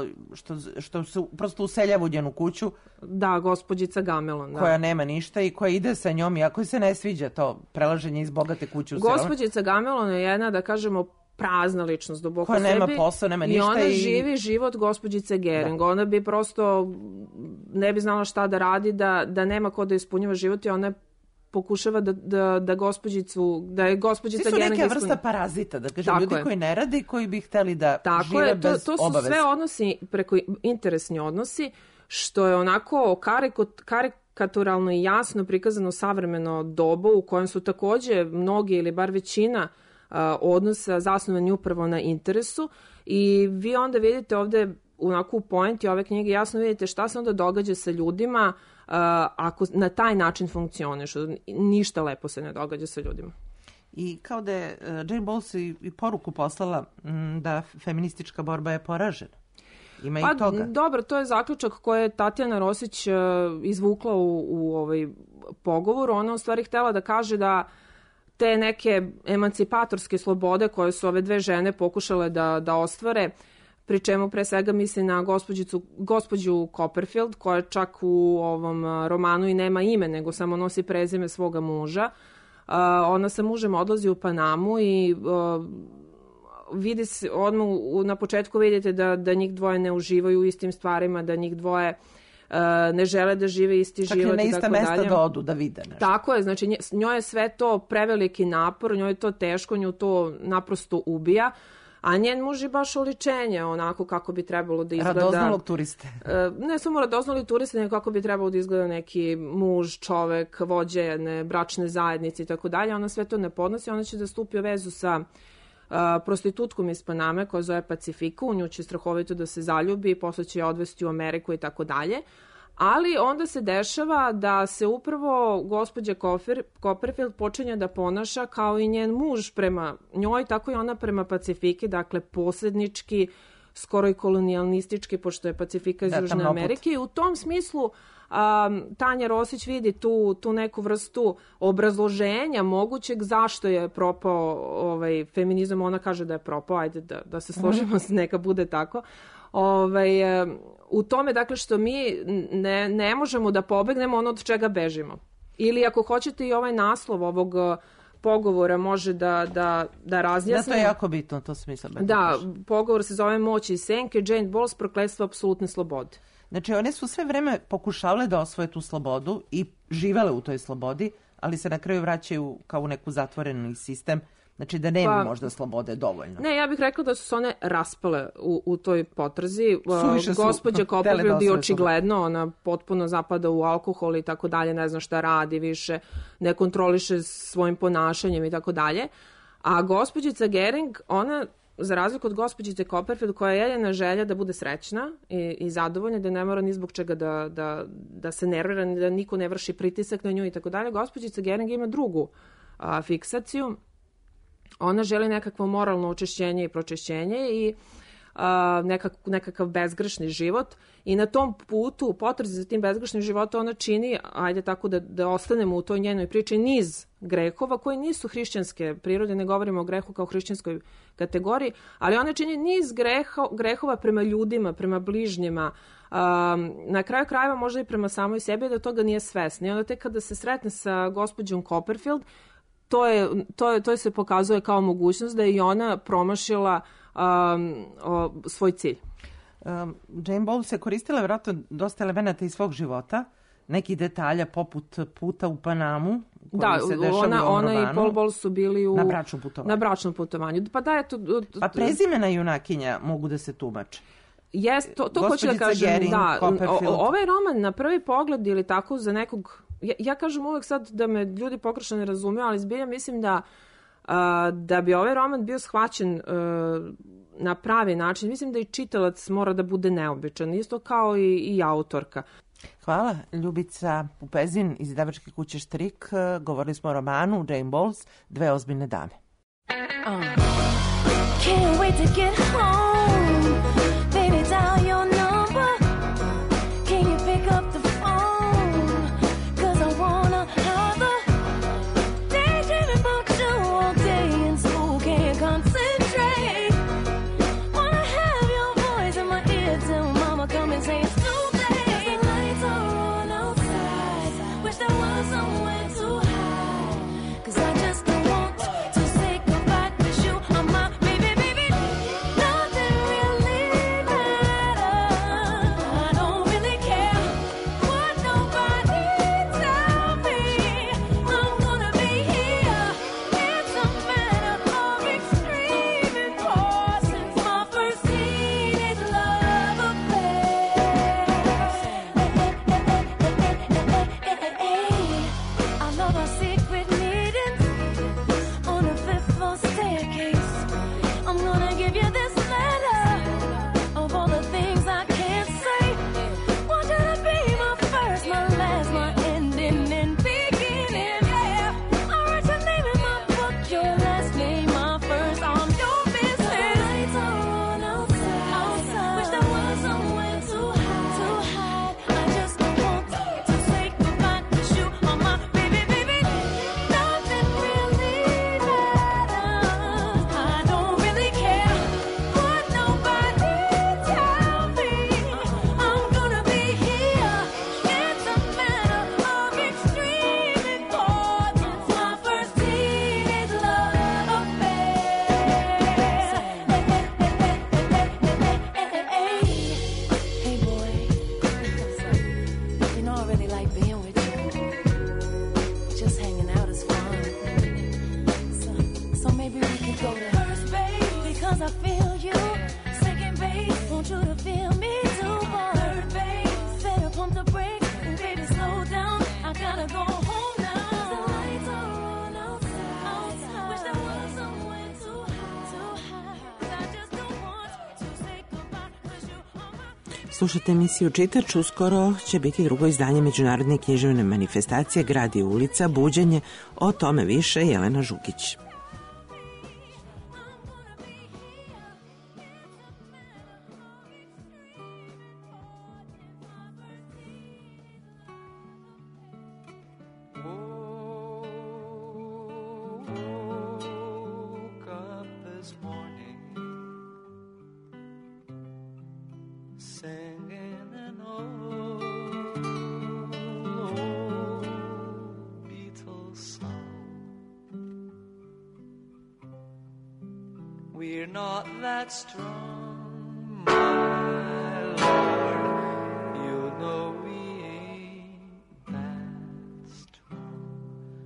što se prosto useljava u njenu kuću.
Da, gospođica Gamelon. Da.
Koja nema ništa i koja ide sa njom, iako se ne sviđa to prelaženje iz bogate kuće u selo.
Gospođica Gamelon je jedna, da kažemo, prazna ličnost duboko
koja
sebi.
Nema posao, nema ništa.
I ona živi život gospođice Gering. Da. Ona bi prosto ne bi znala šta da radi, da nema ko da ispunjava život i ona pokušava da je gospođica Gering...
Svi su neka vrsta parazita, da kažem, ljudi koji ne rade i koji bi hteli da žive bez obaveza.
To su sve odnosi, preko interesni odnosi, što je onako karikaturalno i jasno prikazano savremeno dobo u kojem su takođe mnogi ili bar većina odnosa zasnovani upravo na interesu i vi onda vidite ovde onako u poenti ove knjige jasno vidite šta se onda događa sa ljudima ako na taj način funkcioniš. Ništa lepo se ne događa sa ljudima.
I kao da je Jane Bowles i poruku poslala da feministička borba je poražena. Ima i toga.
Dobro, to je zaključak koji je Tatjana Rosić izvukla u ovaj pogovoru. Ona u stvari htela da kaže da te neke emancipatorske slobode koje su ove dve žene pokušale da ostvare, pri čemu pre svega misli na gospođu Copperfield, koja čak u ovom romanu i nema ime, nego samo nosi prezime svoga muža. Ona sa mužem odlazi u Panamu i vidi se, odmah na početku vidite da njih dvoje ne uživaju u istim stvarima, da njih dvoje ne žele da žive isti život i tako dalje.
Čak i na ista mesta da odu, da vide nešto.
Tako je, znači njoj je sve to preveliki napor, njoj je to teško, nju to naprosto ubija, a njen muž je baš oličenje onako kako bi trebalo da izgleda.
Radoznalog turiste.
Ne samo radoznalog turiste, nego kako bi trebalo da izgleda neki muž, čovek, vođe jedne bračne zajednice i tako dalje. Ona sve to ne podnosi, ona će da stupi u vezu sa prostitutkom iz Paname koja zove Pacifiku, u nju će strahovito da se zaljubi, posle će je odvesti u Ameriku i tako dalje. Ali onda se dešava da se upravo gospođa Copperfield počinje da ponaša kao i njen muž prema njoj, tako i ona prema Pacifiki, dakle posrednički, skoro i kolonijalistički, pošto je Pacifika iz Južne Amerike. I u tom smislu Tanja Rosić vidi tu neku vrstu obrazloženja mogućeg zašto je propao feminizam. Ona kaže da je propao, ajde da se složimo, neka bude tako. U tome, dakle, što mi ne možemo da pobegnemo ono od čega bežimo. Ili ako hoćete i ovaj naslov ovog pogovora može da razjasne.
Da, to je jako bitno, to smisla.
Da, pogovor se zove Moć i senke, Jane Bowles, prokletstvo apsolutne slobode.
Znači, one su sve vreme pokušavale da osvoje tu slobodu i živele u toj slobodi, ali se na kraju vraćaju kao u neku zatvoreni sistem. Znači da nema možda slobode dovoljno.
Ne, ja bih rekla da su se one raspale u toj potrazi. Gospođa Copperfield je očigledno, ona potpuno zapada u alkohol i tako dalje, ne zna šta radi više, ne kontroliše svojim ponašanjem i tako dalje. A gospođica Gering, ona, za razliku od gospođice Copperfield, koja je jedina želja da bude srećna i zadovoljna, da ne mora ni zbog čega da se nervira, da niko ne vrši pritisak na nju i tako dalje, gospođica Gering ima drugu fiksaciju. Ona želi nekakvo moralno očišćenje i pročišćenje i nekakav bezgrešni život i na tom putu, u potrazi za tim bezgrešnim životom, ona čini, ajde tako da ostanemo u toj njenoj priči, niz grehova koji nisu hrišćanske prirode, ne govorimo o grehu kao hrišćanskoj kategoriji, ali ona čini niz grehova prema ljudima, prema bližnjima, na kraju krajeva možda i prema samoj sebi, da toga nije svesna. I onda tek kada se sretne sa gospođom Copperfield, to se pokazuje kao mogućnost da je i ona promašila svoj cilj.
Jane Bowles je koristila vjerojatno dosta elemenata iz svog života, nekih detalja poput puta u Panamu, koji se dešava u romanu.
Ona i Paul Bowles su bili
na
bračnom putovanju.
Pa prezimena junakinja mogu da se tumače.
To hoću da kažem.
Gering,
ovaj roman na prvi pogled ili tako za nekog... Ja kažem uvek sad da me ljudi pogrešno ne razumiju, ali zbilja mislim da bi ovaj roman bio shvaćen na pravi način. Mislim da i čitalac mora da bude neobičan, isto kao i autorka.
Hvala. Ljubica Pupezin iz izdavačke kuće Štrik. Govorili smo o romanu Jane Bowles, Dve ozbiljne dame.
Can't wait to get home. Baby, dial your number. Can you pick up the phone? 'Cause I wanna have a daydreaming about you all day in school. Can't concentrate. Wanna have your voice in my ear till mama come and say it's too late. The lights are on outside. Wish there was somewhere to hide. 'Cause I just don't want to say goodbye. 'Cause you are my baby, baby. No like being with you. Just hanging out is fun. So maybe we could go to first base because I feel you. Second base, want you to feel me too. Third base, better pump the brakes and baby slow down. I gotta go home now. The lights are on outside. Wish there was somewhere to hide. I just don't want to say goodbye 'cause you are my.
Slušate emisiju Čitač, uskoro će biti drugo izdanje Međunarodne književne manifestacije Grad i ulica, buđenje, o tome više Jelena Žukić.
Singing an old Beatles song. We're not that strong, my Lord. You know we ain't that strong.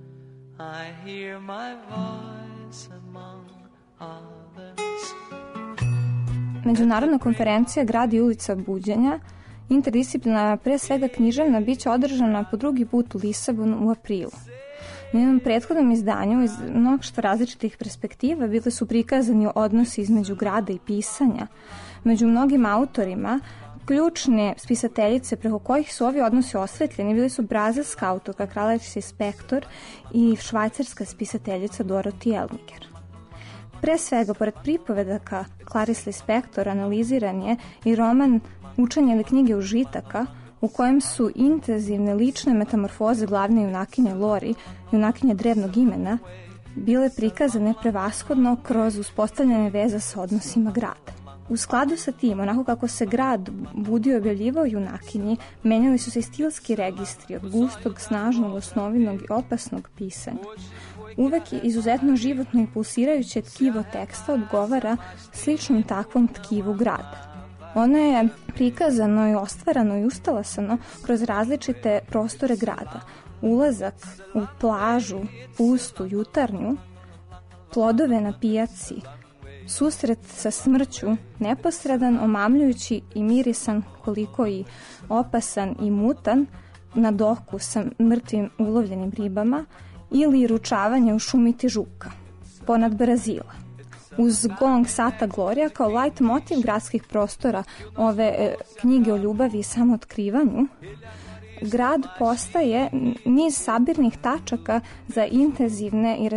I hear my voice among others.
Međunarodna konferencija Grad i ulica buđenja, interdisciplinarna, pre svega književna, bit će održana po drugi put u Lisabonu u aprilu. U jednom prethodnom izdanju iz mnoštva različitih perspektiva bile su prikazani odnosi između grada i pisanja. Među mnogim autorima, ključne spisateljice preko kojih su ovi odnosi osvetljeni bili su brazilska autorka Clarice Lispector i švajcarska spisateljica Dorothy Elmiger. Pre svega, pored pripovedaka Clarice Lispector, analiziran je i roman Učenje ili knjige užitaka, u kojem su intenzivne lične metamorfoze glavne junakinje Lori, junakinje drevnog imena, bile prikazane prevashodno kroz uspostavljanje veza sa odnosima grada. U skladu sa tim, onako kako se grad budio i objavljivao junakinji, menjali su se i stilski registri od gustog, snažnog, osnovinog i opasnog pisanja. Uvek je izuzetno životno i pulsirajuće tkivo teksta odgovara sličnom takvom tkivu grada. Ono je prikazano i ostvarano i ustalasano kroz različite prostore grada. Ulazak u plažu, pustu, jutarnju, plodove na pijaci, susret sa smrću, neposredan, omamljujući i mirisan, koliko i opasan i mutan, na doku sa mrtvim ulovljenim ribama, ili ručavanje u šumi Tižuka, ponad Brazila. Uz gong Sata Gloria kao light motiv gradskih prostora ove knjige o ljubavi i samootkrivanju, grad postaje niz sabirnih tačaka za intenzivne i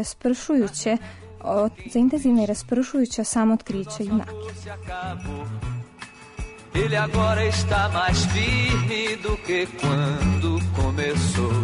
raspršujuće samootkriće junake.
Ele agora está mais firme do que quando começou.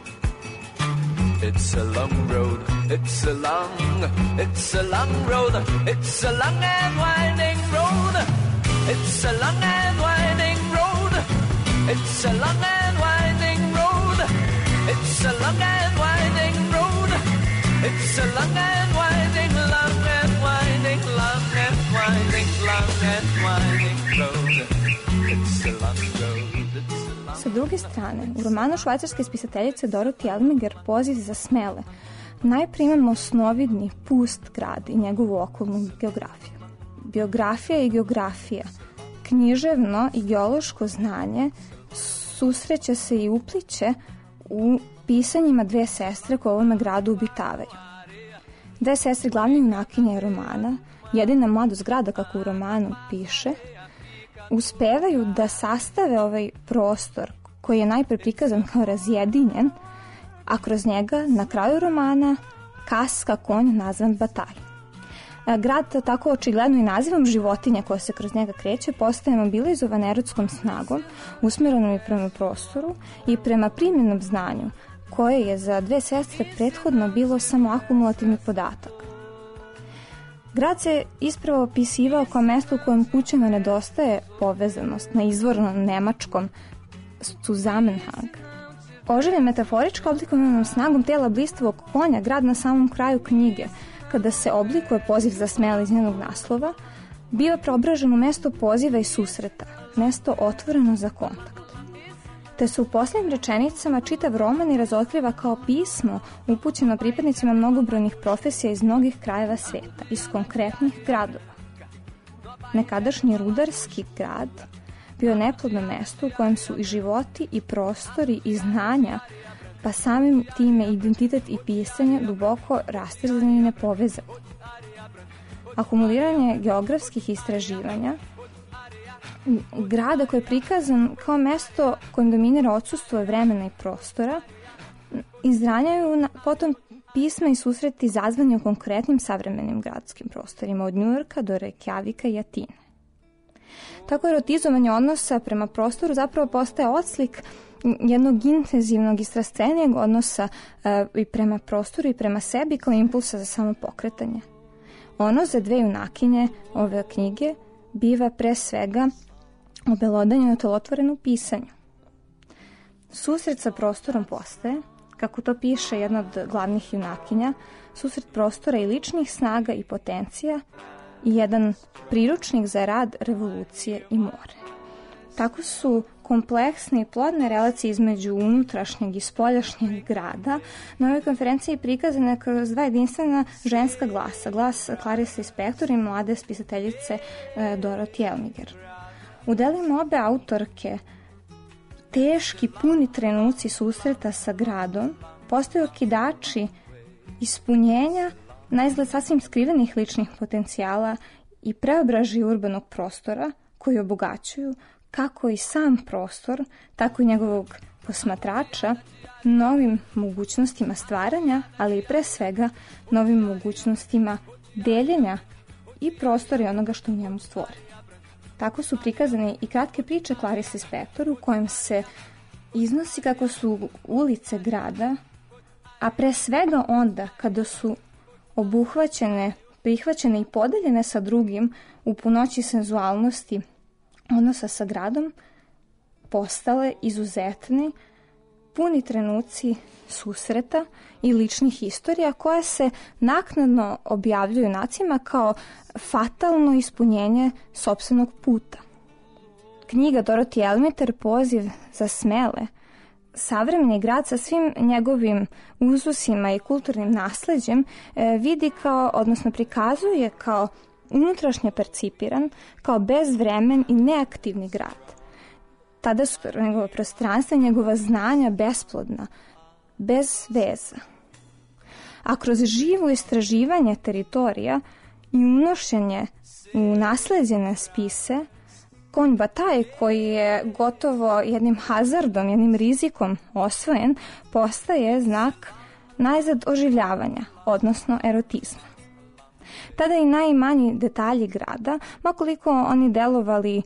It's a long road, it's a long road, it's a long and winding road. It's a long and winding road, it's a long and winding road. It's a long and winding road, it's a long and winding, long and winding, long and winding, long and winding road. It's a long road.
Sa druge strane, u romanu švajcarske spisateljice Dorothy Elmiger Poziv za smele najprije imamo osnovidni pust grad i njegovu okolnu geografiju. Biografija i geografija, književno i geološko znanje susreće se i upliće u pisanjima dve sestre koje u ovome gradu obitavaju. Dve sestre glavne junakinje romana, jedina mladost grada kako u romanu piše, uspevaju da sastave ovaj prostor koji je najpre prikazan kao razjedinjen, a kroz njega na kraju romana kaska konj nazvan Bataj. Grad tako očigledno i nazivom životinja koja se kroz njega kreće postaje mobilizovan erotskom snagom, usmjerenom i prema prostoru i prema primjenom znanju, koje je za dve sestre prethodno bilo samo akumulativni podatak. Grad se ispravo opisivao kao mesto u kojem kućama nedostaje povezanost na izvornom nemačkom Zusammenhang. Oživljen metaforičko oblikovanom snagom tela blistvog konja, grad na samom kraju knjige, kada se oblikuje poziv za smele iz njenog naslova, bio preobražen u mesto poziva i susreta, mesto otvoreno za kontakt. te se u posljednjim rečenicama čitav roman i razotkriva kao pismo upućeno pripadnicima mnogobrojnih profesija iz mnogih krajeva sveta, iz konkretnih gradova. Nekadašnji rudarski grad bio neplodno mesto u kojem su i životi i prostori i znanja, pa samim time identitet i pisanje duboko rastrzani i nepovezani. Akumuliranje geografskih istraživanja grada koji je prikazan kao mesto kojim dominira odsustvo vremena i prostora, izranjaju potom pisma i susreti izazvani u konkretnim savremenim gradskim prostorima, od Njujorka do Reykjavika i Atine. Tako erotizovanje odnosa prema prostoru zapravo postaje odslik jednog intenzivnog i strastvenijeg odnosa i prema prostoru i prema sebi kao impulsa za samopokretanje. Ono za dve junakinje ove knjige biva pre svega obelodanjeno tjelotvoreno u pisanju. Susret sa prostorom postaje, kako to piše jedna od glavnih junakinja, susret prostora i ličnih snaga i potencija i jedan priručnik za rad revolucije i more. Tako su kompleksne i plodne relacije između unutrašnjeg i spoljašnjeg grada na ovoj konferenciji prikazane kroz dva jedinstvena ženska glasa, glas Clarice Lispector i mlade spisateljice Dorothy Elmiger. U delima obe autorke teški, puni trenuci susreta sa gradom postaju okidači ispunjenja naizgled sasvim skrivenih ličnih potencijala i preobraži urbanog prostora koji obogaćuju kako i sam prostor, tako i njegovog posmatrača novim mogućnostima stvaranja, ali i pre svega novim mogućnostima deljenja i prostora i onoga što u njemu stvori. Tako su prikazane i kratke priče Clarice Lispector u kojem se iznosi kako su ulice grada, a pre svega onda kada su obuhvaćene, prihvaćene i podeljene sa drugim u punoći senzualnosti odnosa sa gradom, postale izuzetni, puni trenuci susreta i ličnih istorija koje se naknadno objavljuju nacima kao fatalno ispunjenje sopstvenog puta. Knjiga Dorothy Elmiger, Poziv za smele, savremeni grad sa svim njegovim uzusima i kulturnim nasleđem vidi kao, odnosno prikazuje kao unutrašnje percipiran, kao bezvremen i neaktivni grad. Tada su njegova prostranstva i njegova znanja besplodna, bez veza. A kroz živo istraživanje teritorija i unošenje u nasleđene spise, konj Bataj, koji je gotovo jednim hazardom, jednim rizikom osvojen, postaje znak najzad oživljavanja, odnosno erotizma. Tada i najmanji detalji grada, makoliko oni delovali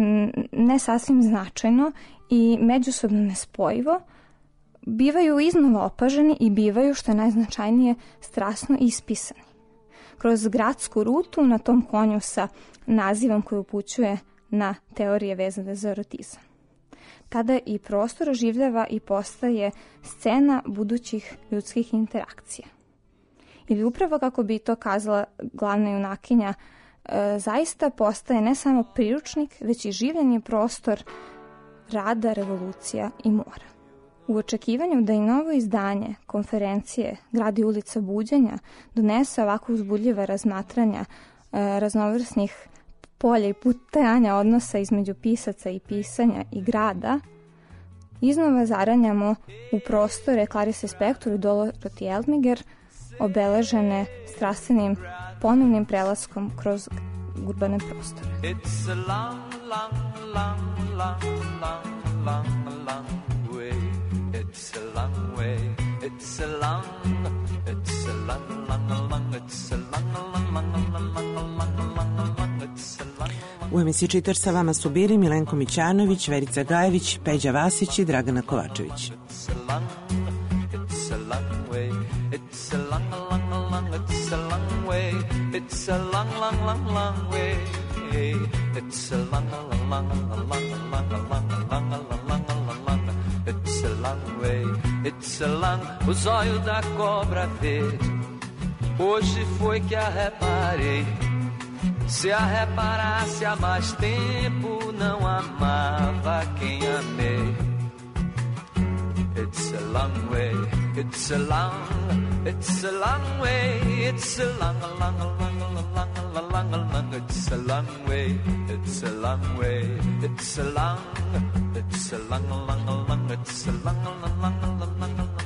ne sasvim značajno i međusobno nespojivo, bivaju iznova opaženi i bivaju, što je najznačajnije, strasno ispisani. Kroz gradsku rutu na tom konju sa nazivom koji upućuje na teorije vezane za erotizam. Tada i prostor oživljava i postaje scena budućih ljudskih interakcija. Ili upravo, kako bi to kazala glavna junakinja, zaista postaje ne samo priručnik, već i življeni prostor rada, revolucija i mora. U očekivanju da i novo izdanje konferencije Grad i ulica buđenja donese ovako uzbudljiva razmatranja raznovrsnih polja i putajanja odnosa između pisaca i pisanja i grada, iznova zaranjamo u prostore Clarice Lispector i Dorothy Elmiger, obeležene strastvenim ponovnim prelaskom kroz urbane prostore.
It's a long, long, long, long, long, long, long way. It's a long way. It's a long, it's a long, long, long, it's a long, long, long, long, long, long, long, long, it's a long.
U emisiji Čitač sa vama su bili Milenko Mićanović, Verica Gajević, Peđa Vasić i Dragana Kovačević.
It's a long, it's a long way. It's a long, long, long, it's a long way. It's a long, long, long, long way. It's a long, long, long, long, long, long, long, long, long. It's a long way. It's a long. O zóio da cobra verde. Hoje foi que a reparei. Se a reparasse há mais tempo, não amava quem amei. It's a long way, it's a long way, it's a long, it's a long, it's a long way, it's a long way, it's a long, it's a long, it's a long.